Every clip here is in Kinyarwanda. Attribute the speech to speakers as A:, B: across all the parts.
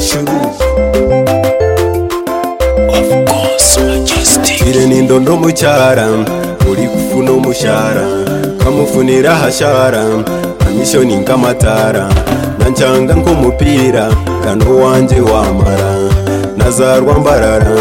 A: Of course, Majestic.
B: Ire nindondo mucyara uri kufuna umushara kamufunira hashara amisho ninkamatara nancanga nk'umupira kano wanje wamara nazarwa mbarara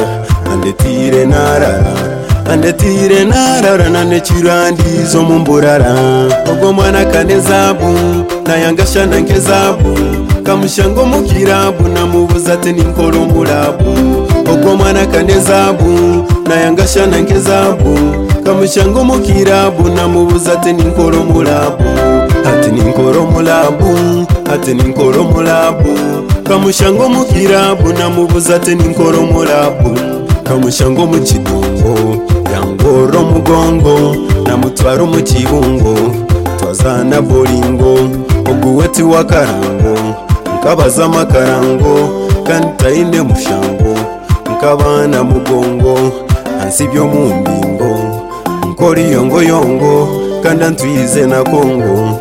B: andetire narara nanecirandizo mumburara ubwo mwana kanezabu nayangashana nkezabu kamushango mukirabu namubuza ati ninkoro murabu ubwo mwana kanezabu nayangashana nkezabu kamushango mukirabu namubuza ati ninkoro murabu ati ninkoro murabu kamushango mukirabu namubuza ati ninkoro murabu kamushango mukidongo yangoro mugongo namutwaro mukibungo twazana bolingo oguweti wakarango nkabaza makarango kantaine mushango nkabana mugongo ansibyo mumbingo nkori yongo kanda ntwize na kongo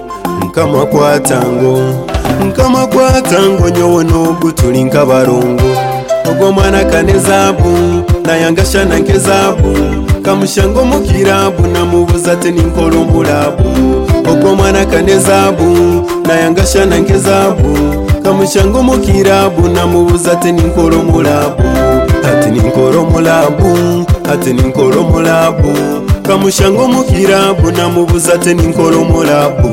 B: nkamakwatango nyowo nogutuli nkabarongo ubwo mwana kanezabu nayangashana nkezabu kamushango mukirabu namubuza ati ninkoro murabu ubwo mwana kanezabu nayangashana nkezabu kamushango mukirabu namubuza ati ninkoro murabu ati ninkoro murabu kamushango mukirabu namubuza ati ninkoro murabu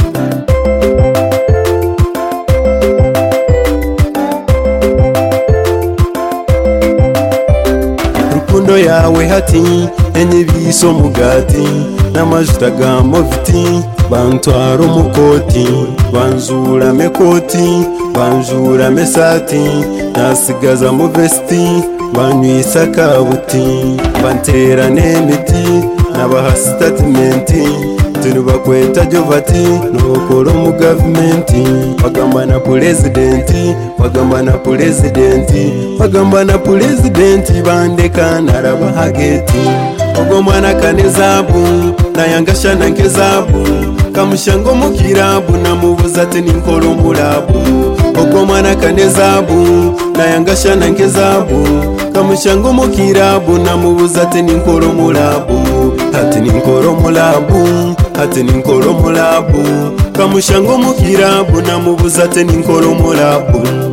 B: rukundo yawe hati enyebiso mugati n'amajuta ga moviti bantwara umukoti banjura mekoti banjura mesati nasigaza mu vesti banywisa kabuti bantera n'emiti nabaha statementi tunubakweta jovati nokoro mu gavumenti bagamba na pulezidenti bandeka narabahageti ubwo mwana kanezabu nayangashana nkezabu kamushango mukirabu namubuza ati ninkoro murabu ubwo mwana kanezabu nayangashana nkezabu kamushango mukirabu namubuza ati ninkoro murabu ati ninkoro murabu kamushango mukirabu namubuza ati ninkoro murabu